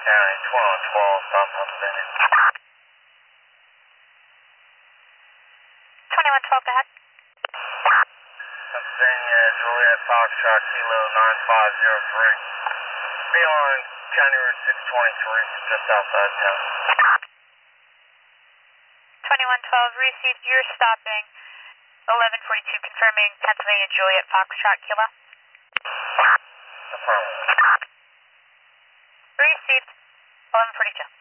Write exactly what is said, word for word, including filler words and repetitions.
County, twenty-one twelve, South Pennsylvania. twenty-one twelve, go ahead. Pennsylvania, Juliet, Foxtrot, Kilo nine five zero three. Be on County Route six twenty-three, just outside town. twenty-one twelve, received. You're stopping eleven forty-two, confirming Pennsylvania, Juliet, Foxtrot, Kilo. Affirmative. Received eleven forty-two.